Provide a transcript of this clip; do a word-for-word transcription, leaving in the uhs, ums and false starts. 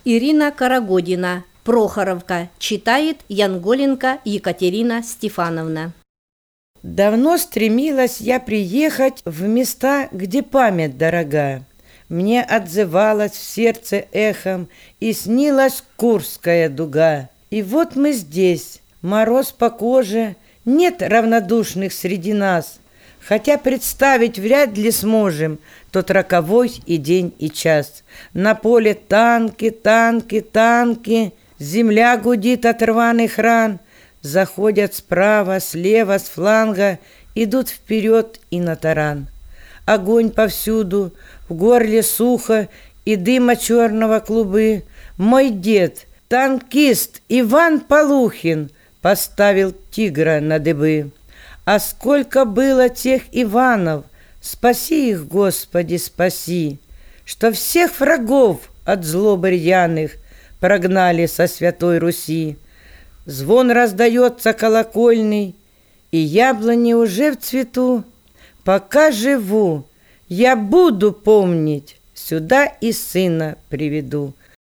Ирина Карагодина, Прохоровка, читает Янголенко Екатерина Стефановна. Давно стремилась я приехать в места, где память дорога. Мне отзывалась в сердце эхом и снилась Курская дуга. И вот мы здесь, мороз по коже, нет равнодушных среди нас, хотя представить вряд ли сможем тот роковой и день, и час. На поле танки, танки, танки, земля гудит от рваных ран, заходят справа, слева, с фланга, идут вперед и на таран. Огонь повсюду, в горле сухо и дыма черного клубы. Мой дед, танкист Иван Полухин, поставил тигра на дыбы. А сколько было тех Иванов, спаси их, Господи, спаси, что всех врагов от злобы рьяных прогнали со Святой Руси. Звон раздается колокольный, и яблони уже в цвету. Пока живу, я буду помнить, сюда и сына приведу.